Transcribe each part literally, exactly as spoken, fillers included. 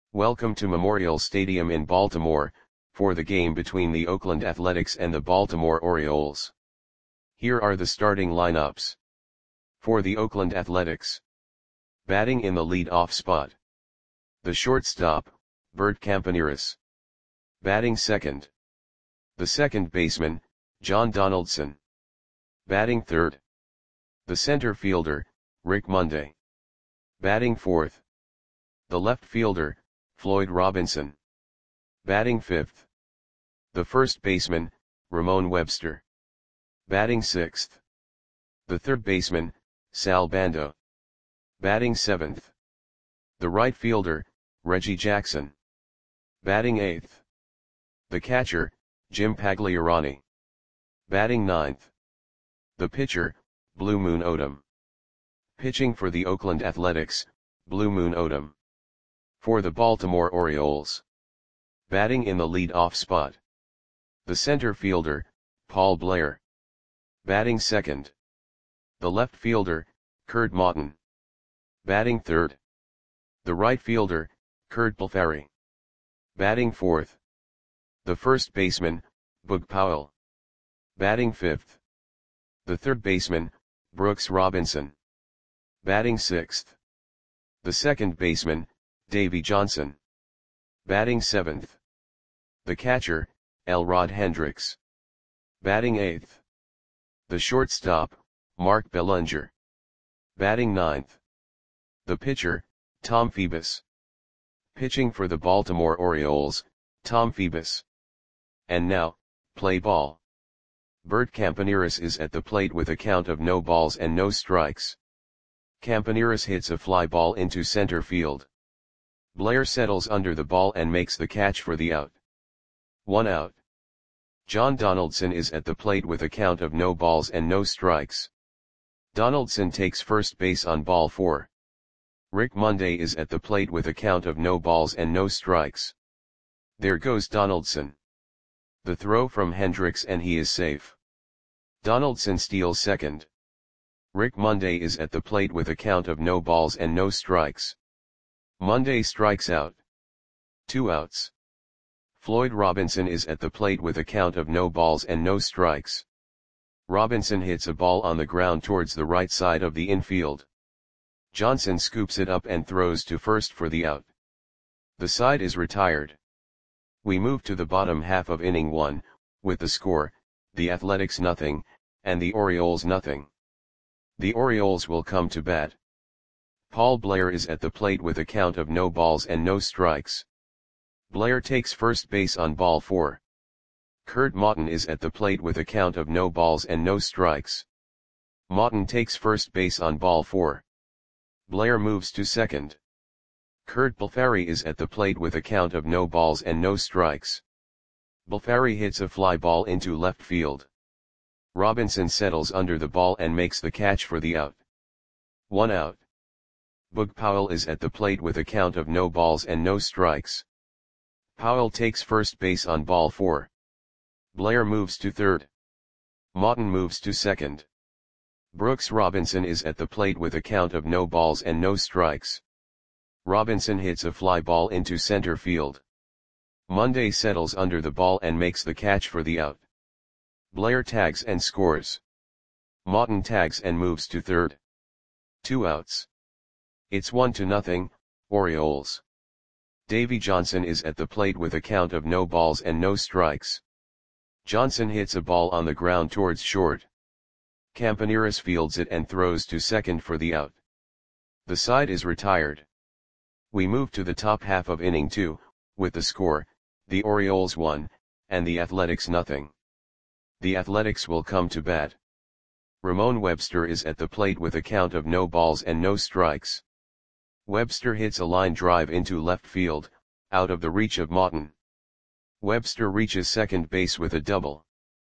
Welcome to Memorial Stadium in Baltimore, for the game between the Oakland Athletics and the Baltimore Orioles. Here are the starting lineups. For the Oakland Athletics. Batting in the lead-off spot. The shortstop, Bert Campaneris. Batting second. The second baseman, John Donaldson. Batting third. The center fielder, Rick Monday. Batting fourth. The left fielder, Floyd Robinson. Batting fifth. The first baseman, Ramon Webster. Batting sixth. The third baseman, Sal Bando. Batting seventh. The right fielder, Reggie Jackson. Batting eighth. The catcher, Jim Pagliarani. Batting ninth. The pitcher, Blue Moon Odom. Pitching for the Oakland Athletics, Blue Moon Odom. For the Baltimore Orioles. Batting in the lead-off spot. The center fielder, Paul Blair. Batting second. The left fielder, Curt Maughton. Batting third. The right fielder, Curt Blefary. Batting fourth. The first baseman, Boog Powell. Batting fifth. The third baseman, Brooks Robinson. Batting sixth. The second baseman, Davey Johnson. Batting seventh. The catcher, Elrod Hendricks. Batting eighth. The shortstop, Mark Bellinger. Batting ninth. The pitcher, Tom Phoebus. Pitching for the Baltimore Orioles, Tom Phoebus. And now, play ball. Bert Campaneris is at the plate with a count of no balls and no strikes. Campaneris hits a fly ball into center field. Blair settles under the ball and makes the catch for the out. One out. John Donaldson is at the plate with a count of no balls and no strikes. Donaldson takes first base on ball four. Rick Monday is at the plate with a count of no balls and no strikes. There goes Donaldson. The throw from Hendricks and he is safe. Donaldson steals second. Rick Monday is at the plate with a count of no balls and no strikes. Monday strikes out. Two outs. Floyd Robinson is at the plate with a count of no balls and no strikes. Robinson hits a ball on the ground towards the right side of the infield. Johnson scoops it up and throws to first for the out. The side is retired. We move to the bottom half of inning one, with the score, the Athletics nothing, and the Orioles nothing. The Orioles will come to bat. Paul Blair is at the plate with a count of no balls and no strikes. Blair takes first base on ball four. Curt Maughton is at the plate with a count of no balls and no strikes. Maughton takes first base on ball four. Blair moves to second. Curt Blefary is at the plate with a count of no balls and no strikes. Blefary hits a fly ball into left field. Robinson settles under the ball and makes the catch for the out. One out. Boog Powell is at the plate with a count of no balls and no strikes. Powell takes first base on ball four. Blair moves to third. Maughton moves to second. Brooks Robinson is at the plate with a count of no balls and no strikes. Robinson hits a fly ball into center field. Monday settles under the ball and makes the catch for the out. Blair tags and scores. Maughton tags and moves to third. Two outs. It's one to nothing, Orioles. Davey Johnson is at the plate with a count of no balls and no strikes. Johnson hits a ball on the ground towards short. Campaneris fields it and throws to second for the out. The side is retired. We move to the top half of inning two, with the score, the Orioles one, and the Athletics nothing. The Athletics will come to bat. Ramon Webster is at the plate with a count of no balls and no strikes. Webster hits a line drive into left field, out of the reach of Maughton. Webster reaches second base with a double.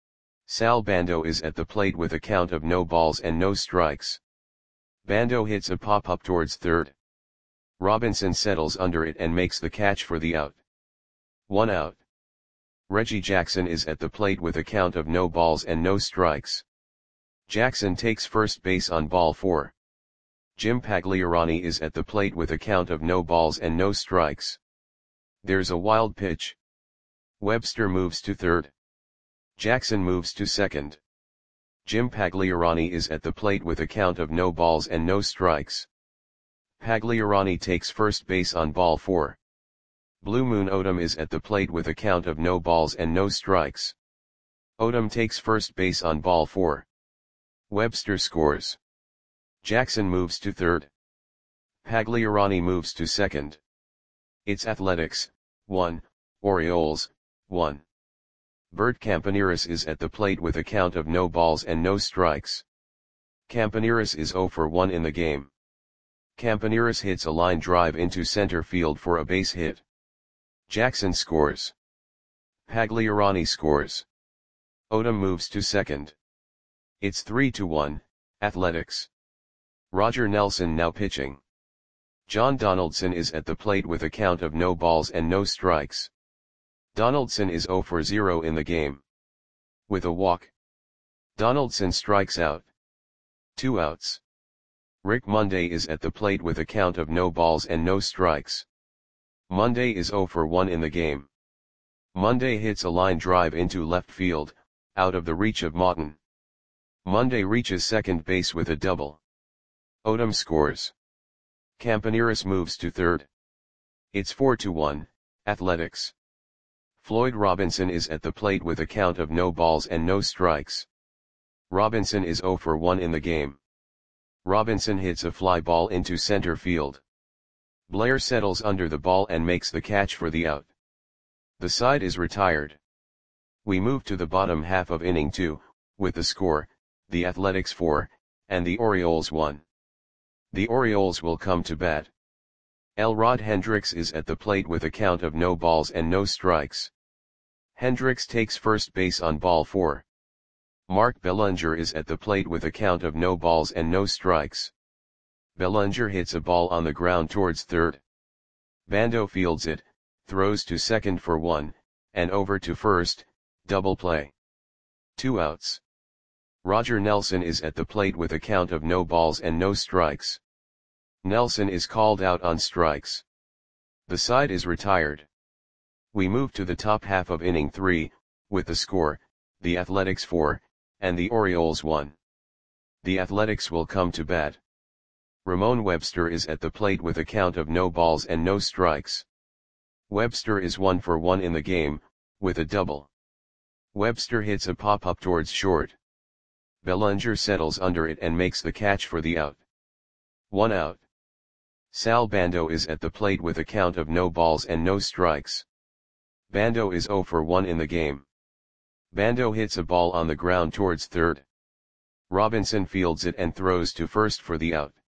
Sal Bando is at the plate with a count of no balls and no strikes. Bando hits a pop-up towards third. Robinson settles under it and makes the catch for the out. One out. Reggie Jackson is at the plate with a count of no balls and no strikes. Jackson takes first base on ball four. Jim Pagliarani is at the plate with a count of no balls and no strikes. There's a wild pitch. Webster moves to third. Jackson moves to second. Jim Pagliarani is at the plate with a count of no balls and no strikes. Pagliarani takes first base on ball four. Blue Moon Odom is at the plate with a count of no balls and no strikes. Odom takes first base on ball four. Webster scores. Jackson moves to third. Pagliarani moves to second. It's Athletics, one, Orioles, one. Bert Campaneris is at the plate with a count of no balls and no strikes. Campaneris is zero for one in the game. Campaneris hits a line drive into center field for a base hit. Jackson scores. Pagliarani scores. Odom moves to second. It's three to one, Athletics. Roger Nelson now pitching. John Donaldson is at the plate with a count of no balls and no strikes. Donaldson is zero for zero in the game. With a walk. Donaldson strikes out. Two outs. Rick Monday is at the plate with a count of no balls and no strikes. Monday is zero for one in the game. Monday hits a line drive into left field, out of the reach of Maughton. Monday reaches second base with a double. Odom scores. Campaneris moves to third. It's four to one, Athletics. Floyd Robinson is at the plate with a count of no balls and no strikes. Robinson is zero for one in the game. Robinson hits a fly ball into center field. Blair settles under the ball and makes the catch for the out. The side is retired. We move to the bottom half of inning two, with the score, the Athletics four, and the Orioles one. The Orioles will come to bat. Elrod Hendricks is at the plate with a count of no balls and no strikes. Hendricks takes first base on ball four. Mark Bellinger is at the plate with a count of no balls and no strikes. Bellinger hits a ball on the ground towards third. Bando fields it, throws to second for one, and over to first, double play. Two outs. Roger Nelson is at the plate with a count of no balls and no strikes. Nelson is called out on strikes. The side is retired. We move to the top half of inning three, with the score, the Athletics four, and the Orioles one. The Athletics will come to bat. Ramon Webster is at the plate with a count of no balls and no strikes. Webster is one for one in the game, with a double. Webster hits a pop-up towards short. Bellinger settles under it and makes the catch for the out. One out. Sal Bando is at the plate with a count of no balls and no strikes. Bando is zero for one in the game. Bando hits a ball on the ground towards third. Robinson fields it and throws to first for the out.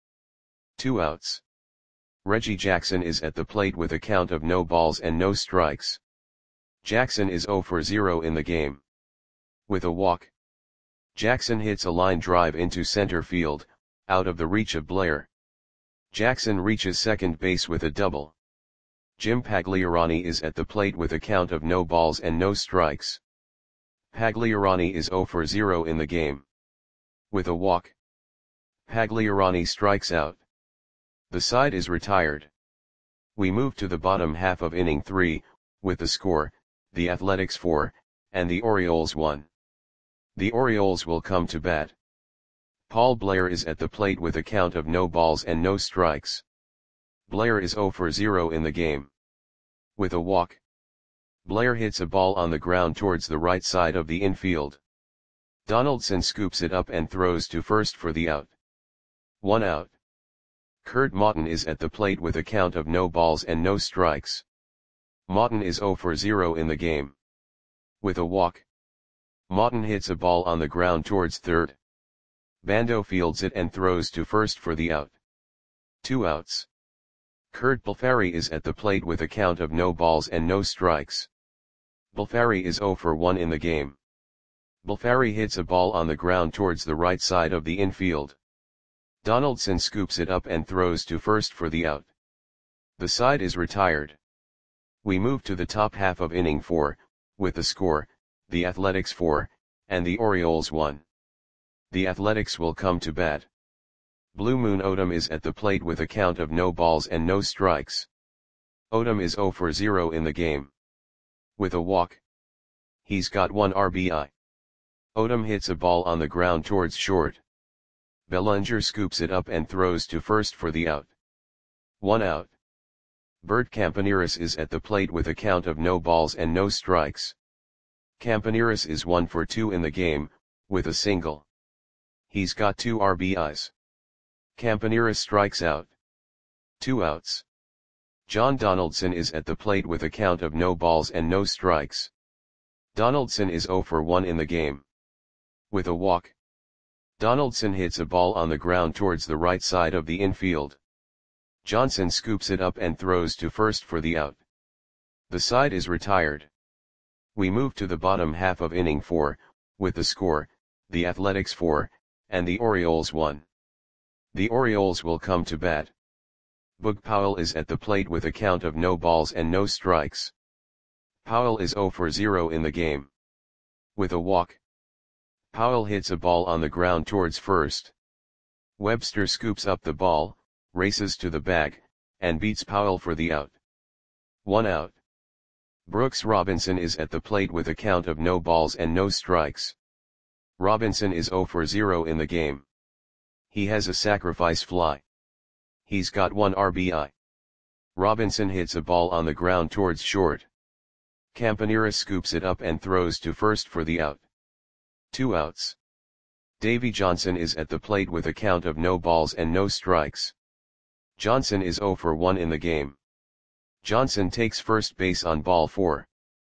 Two outs. Reggie Jackson is at the plate with a count of no balls and no strikes. Jackson is zero for zero in the game. With a walk. Jackson hits a line drive into center field, out of the reach of Blair. Jackson reaches second base with a double. Jim Pagliarani is at the plate with a count of no balls and no strikes. Pagliarani is zero for zero in the game. With a walk. Pagliarani strikes out. The side is retired. We move to the bottom half of inning three, with the score, the Athletics four, and the Orioles one. The Orioles will come to bat. Paul Blair is at the plate with a count of no balls and no strikes. Blair is zero for zero in the game. With a walk. Blair hits a ball on the ground towards the right side of the infield. Donaldson scoops it up and throws to first for the out. One out. Kurt Maughton is at the plate with a count of no balls and no strikes. Maughton is zero for zero in the game. With a walk. Maughton hits a ball on the ground towards third. Bando fields it and throws to first for the out. Two outs. Kurt Balfari is at the plate with a count of no balls and no strikes. Balfari is zero for one in the game. Balfari hits a ball on the ground towards the right side of the infield. Donaldson scoops it up and throws to first for the out. The side is retired. We move to the top half of inning four, with the score, the Athletics four, and the Orioles one. The Athletics will come to bat. Blue Moon Odom is at the plate with a count of no balls and no strikes. Odom is zero for zero in the game. With a walk. He's got one R B I. Odom hits a ball on the ground towards short. Bellinger scoops it up and throws to first for the out. One out. Bert Campaneris is at the plate with a count of no balls and no strikes. Campaneris is one for two in the game, with a single. He's got two R B Is. Campaneris strikes out. Two outs. John Donaldson is at the plate with a count of no balls and no strikes. Donaldson is zero for one in the game. With a walk. Donaldson hits a ball on the ground towards the right side of the infield. Johnson scoops it up and throws to first for the out. The side is retired. We move to the bottom half of inning four, with the score, the Athletics four, and the Orioles one. The Orioles will come to bat. Boog Powell is at the plate with a count of no balls and no strikes. Powell is zero for zero in the game. With a walk. Powell hits a ball on the ground towards first. Webster scoops up the ball, races to the bag, and beats Powell for the out. One out. Brooks Robinson is at the plate with a count of no balls and no strikes. Robinson is zero for zero in the game. He has a sacrifice fly. He's got one R B I. Robinson hits a ball on the ground towards short. Campaneris scoops it up and throws to first for the out. Two outs. Davy Johnson is at the plate with a count of no balls and no strikes. Johnson is zero for one in the game. Johnson takes first base on ball four.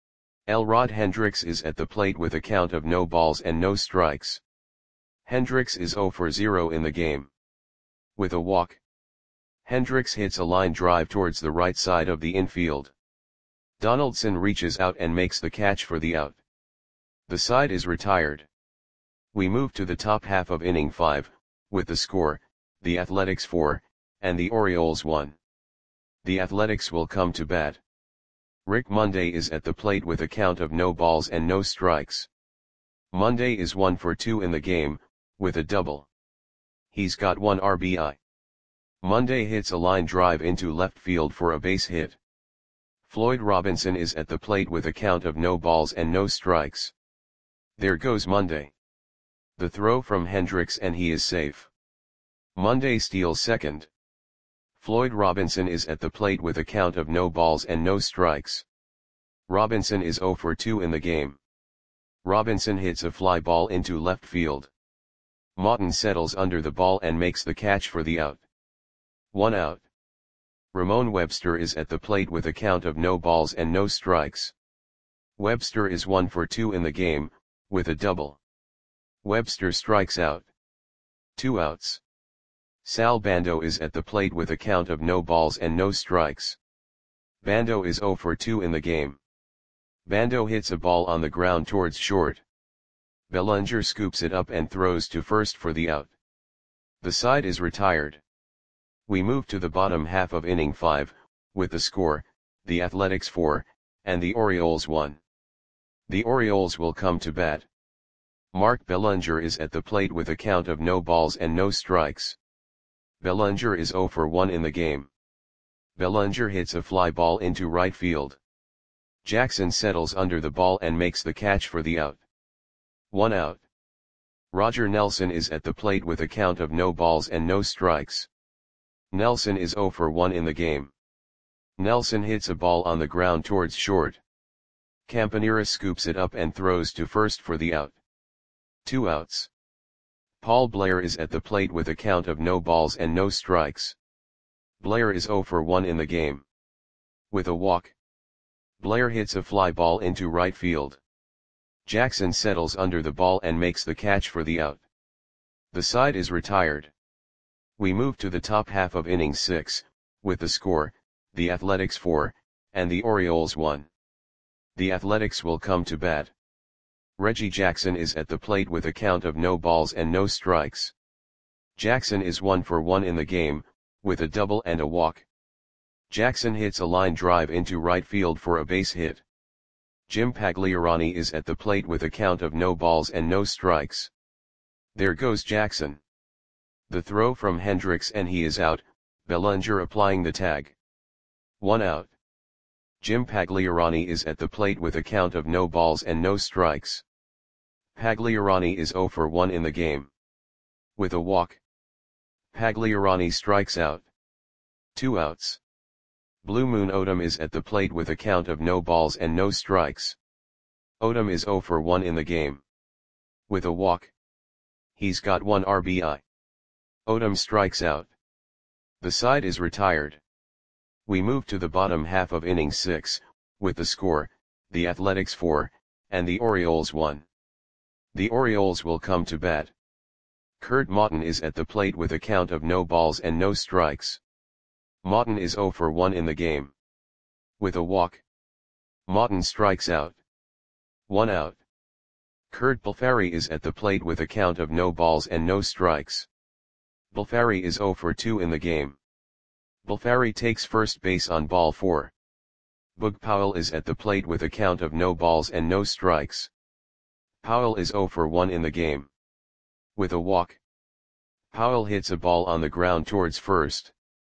Elrod Hendricks is at the plate with a count of no balls and no strikes. Hendricks is zero for zero in the game. With a walk. Hendricks hits a line drive towards the right side of the infield. Donaldson reaches out and makes the catch for the out. The side is retired. We move to the top half of inning five, with the score, the Athletics four, and the Orioles one. The Athletics will come to bat. Rick Monday is at the plate with a count of no balls and no strikes. Monday is one for two in the game, with a double. He's got one R B I. Monday hits a line drive into left field for a base hit. Floyd Robinson is at the plate with a count of no balls and no strikes. There goes Monday. The throw from Hendricks and he is safe. Monday steals second. Floyd Robinson is at the plate with a count of no balls and no strikes. Robinson is zero for two in the game. Robinson hits a fly ball into left field. Maughton settles under the ball and makes the catch for the out. One out. Ramon Webster is at the plate with a count of no balls and no strikes. Webster is one for two in the game, with a double. Webster strikes out. Two outs. Sal Bando is at the plate with a count of no balls and no strikes. Bando is zero for two in the game. Bando hits a ball on the ground towards short. Bellinger scoops it up and throws to first for the out. The side is retired. We move to the bottom half of inning five, with the score, the Athletics four, and the Orioles one. The Orioles will come to bat. Mark Bellinger is at the plate with a count of no balls and no strikes. Bellinger is zero for one in the game. Bellinger hits a fly ball into right field. Jackson settles under the ball and makes the catch for the out. One out. Roger Nelson is at the plate with a count of no balls and no strikes. Nelson is zero for one in the game. Nelson hits a ball on the ground towards short. Campaneris scoops it up and throws to first for the out. Two outs. Paul Blair is at the plate with a count of no balls and no strikes. Blair is zero for one in the game. With a walk. Blair hits a fly ball into right field. Jackson settles under the ball and makes the catch for the out. The side is retired. We move to the top half of inning six, with the score, the Athletics four, and the Orioles one. The Athletics will come to bat. Reggie Jackson is at the plate with a count of no balls and no strikes. Jackson is one for one in the game, with a double and a walk. Jackson hits a line drive into right field for a base hit. Jim Pagliarani is at the plate with a count of no balls and no strikes. There goes Jackson. The throw from Hendricks and he is out, Bellinger applying the tag. One out. Jim Pagliarani is at the plate with a count of no balls and no strikes. Pagliarani is zero for one in the game. With a walk, Pagliarani strikes out. Two outs. Blue Moon Odom is at the plate with a count of no balls and no strikes. Odom is zero for one in the game. With a walk, he's got one R B I. Odom strikes out. The side is retired. We move to the bottom half of inning six, with the score, the Athletics four, and the Orioles one. The Orioles will come to bat. Kurt Maughton is at the plate with a count of no balls and no strikes. Maughton is zero for one in the game. With a walk, Maughton strikes out. One out. Kurt Balfari is at the plate with a count of no balls and no strikes. Balfari is zero for two in the game. Balfari takes first base on ball four. Boog Powell is at the plate with a count of no balls and no strikes. Powell is zero for one in the game. With a walk, Powell hits a ball on the ground towards first.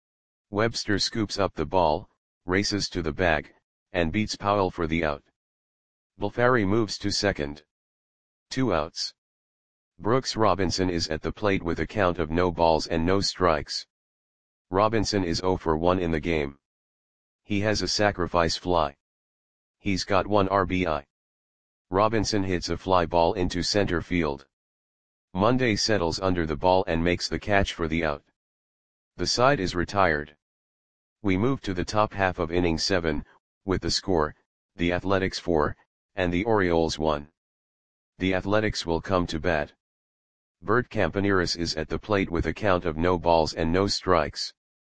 Webster scoops up the ball, races to the bag, and beats Powell for the out. Balfari moves to second. Two outs. Brooks Robinson is at the plate with a count of no balls and no strikes. Robinson is zero for one in the game. He has a sacrifice fly. He's got one R B I. Robinson hits a fly ball into center field. Monday settles under the ball and makes the catch for the out. The side is retired. We move to the top half of inning seven, with the score, the Athletics four, and the Orioles one. The Athletics will come to bat. Bert Campaneris is at the plate with a count of no balls and no strikes.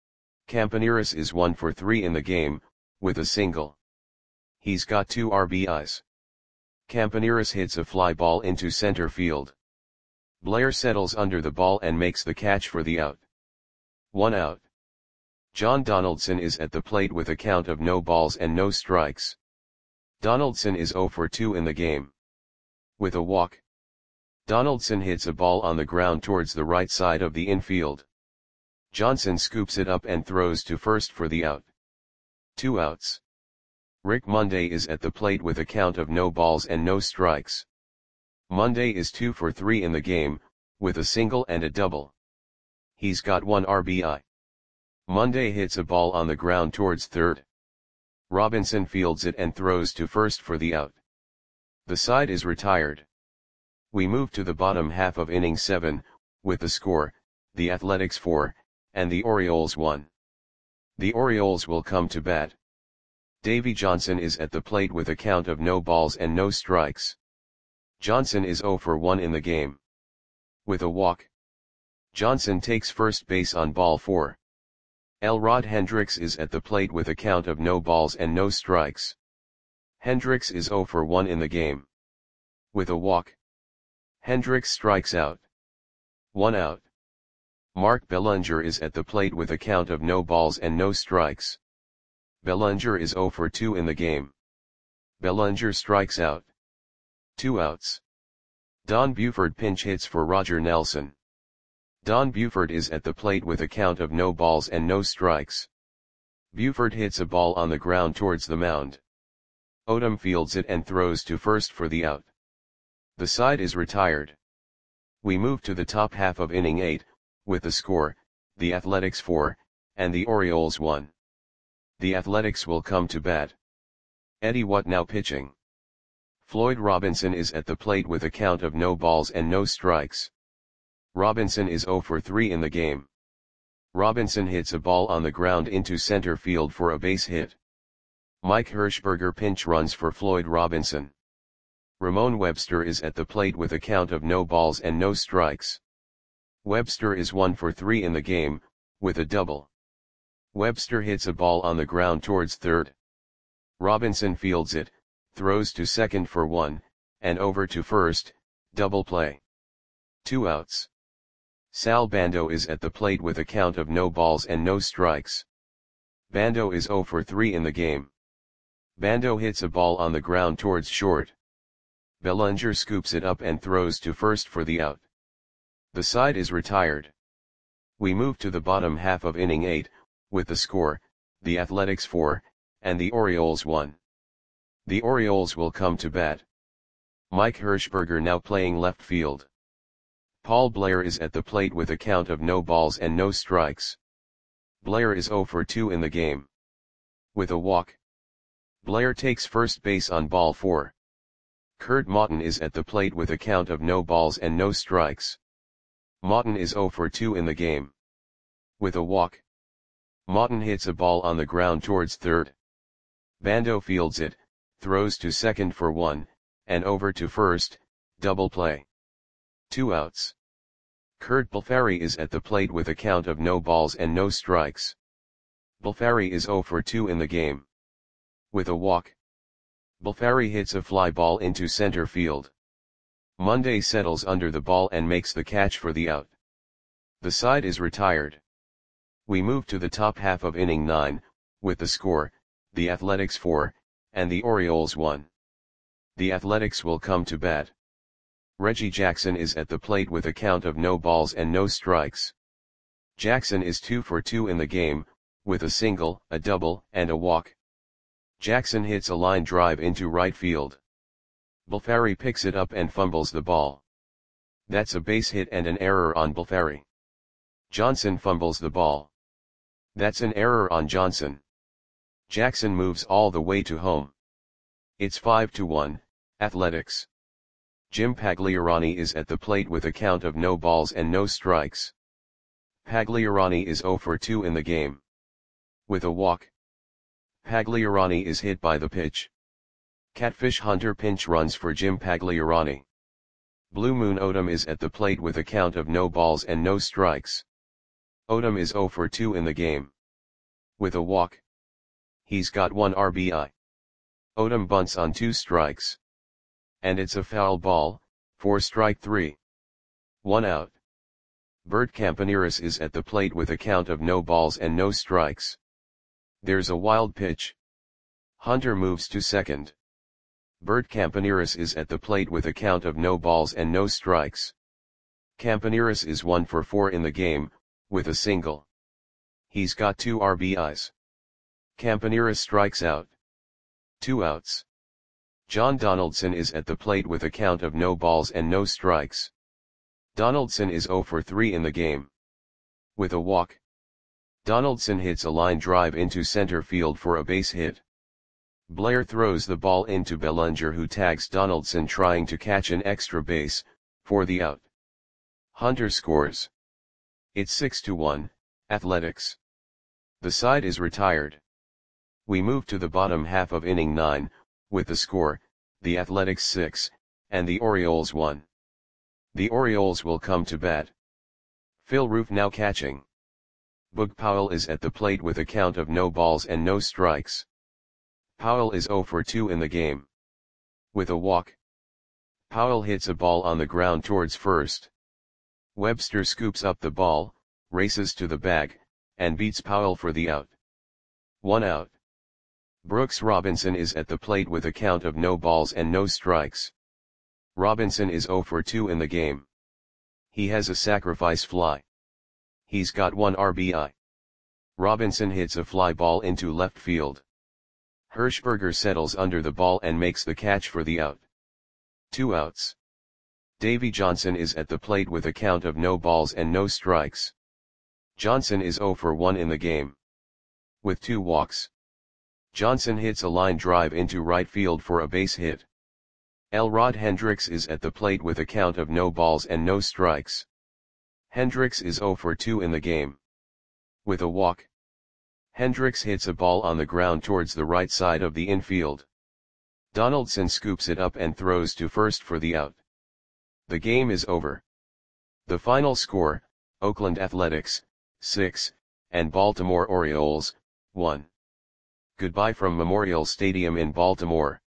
Campaneris is one for three in the game, with a single. He's got two R B Is. Campaneris hits a fly ball into center field. Blair settles under the ball and makes the catch for the out. One out. John Donaldson is at the plate with a count of no balls and no strikes. Donaldson is zero for two in the game. With a walk, Donaldson hits a ball on the ground towards the right side of the infield. Johnson scoops it up and throws to first for the out. Two outs. Rick Monday is at the plate with a count of no balls and no strikes. Monday is two for three in the game, with a single and a double. He's got one R B I. Monday hits a ball on the ground towards third. Robinson fields it and throws to first for the out. The side is retired. We move to the bottom half of inning seven, with the score, the Athletics four, and the Orioles one. The Orioles will come to bat. Davy Johnson is at the plate with a count of no balls and no strikes. Johnson is zero for one in the game. With a walk, Johnson takes first base on ball four. Elrod Hendricks is at the plate with a count of no balls and no strikes. Hendricks is zero for one in the game. With a walk, Hendricks strikes out. One out. Mark Bellinger is at the plate with a count of no balls and no strikes. Bellinger is zero for two in the game. Bellinger strikes out. Two outs. Don Buford pinch hits for Roger Nelson. Don Buford is at the plate with a count of no balls and no strikes. Buford hits a ball on the ground towards the mound. Odom fields it and throws to first for the out. The side is retired. We move to the top half of inning eight, with the score, the Athletics four, and the Orioles one. The Athletics will come to bat. Eddie What now pitching. Floyd Robinson is at the plate with a count of no balls and no strikes. Robinson is zero for three in the game. Robinson hits a ball on the ground into center field for a base hit. Mike Hirschberger pinch runs for Floyd Robinson. Ramon Webster is at the plate with a count of no balls and no strikes. Webster is one for three in the game, with a double. Webster hits a ball on the ground towards third. Robinson fields it, throws to second for one, and over to first, double play. Two outs. Sal Bando is at the plate with a count of no balls and no strikes. Bando is zero for three in the game. Bando hits a ball on the ground towards short. Bellinger scoops it up and throws to first for the out. The side is retired. We move to the bottom half of inning eight, with the score, the Athletics four, and the Orioles won. The Orioles will come to bat. Mike Hirschberger now playing left field. Paul Blair is at the plate with a count of no balls and no strikes. Blair is oh for two in the game. With a walk. Blair takes first base on ball four. Kurt Maughton is at the plate with a count of no balls and no strikes. Maughton is oh for two in the game. With a walk. Maughton hits a ball on the ground towards third. Bando fields it, throws to second for one, and over to first, double play. Two outs. Kurt Balfari is at the plate with a count of no balls and no strikes. Balfari is oh for two in the game. With a walk. Balfari hits a fly ball into center field. Monday settles under the ball and makes the catch for the out. The side is retired. We move to the top half of inning nine, with the score, the Athletics four, and the Orioles one. The Athletics will come to bat. Reggie Jackson is at the plate with a count of no balls and no strikes. Jackson is two for two in the game, with a single, a double, and a walk. Jackson hits a line drive into right field. Balfari picks it up and fumbles the ball. That's a base hit and an error on Balfari. Johnson fumbles the ball. That's an error on Johnson. Jackson moves all the way to home. It's five to one, Athletics. Jim Pagliarani is at the plate with a count of no balls and no strikes. Pagliarani is oh for two in the game. With a walk. Pagliarani is hit by the pitch. Catfish Hunter pinch runs for Jim Pagliarani. Blue Moon Odom is at the plate with a count of no balls and no strikes. Odom is oh for two in the game. With a walk. He's got one R B I. Odom bunts on two strikes. And it's a foul ball, for strike three. One out. Bert Campaneris is at the plate with a count of no balls and no strikes. There's a wild pitch. Hunter moves to second. Bert Campaneris is at the plate with a count of no balls and no strikes. Campaneris is one for four in the game, with a single. He's got two R B Is. Campaneris strikes out. Two outs. John Donaldson is at the plate with a count of no balls and no strikes. Donaldson is oh for three in the game. With a walk. Donaldson hits a line drive into center field for a base hit. Blair throws the ball into Bellinger, who tags Donaldson trying to catch an extra base, for the out. Hunter scores. It's six to one, Athletics. The side is retired. We move to the bottom half of inning nine, with the score, the Athletics six, and the Orioles one. The Orioles will come to bat. Phil Roof now catching. Boog Powell is at the plate with a count of no balls and no strikes. Powell is oh for two in the game. With a walk. Powell hits a ball on the ground towards first. Webster scoops up the ball, races to the bag, and beats Powell for the out. One out. Brooks Robinson is at the plate with a count of no balls and no strikes. Robinson is oh for two in the game. He has a sacrifice fly. He's got one R B I. Robinson hits a fly ball into left field. Hirschberger settles under the ball and makes the catch for the out. Two outs. Davy Johnson is at the plate with a count of no balls and no strikes. Johnson is oh for one in the game. With two walks. Johnson hits a line drive into right field for a base hit. Elrod Hendricks is at the plate with a count of no balls and no strikes. Hendricks is oh for two in the game. With a walk. Hendricks hits a ball on the ground towards the right side of the infield. Donaldson scoops it up and throws to first for the out. The game is over. The final score, Oakland Athletics, six, and Baltimore Orioles, one. Goodbye from Memorial Stadium in Baltimore.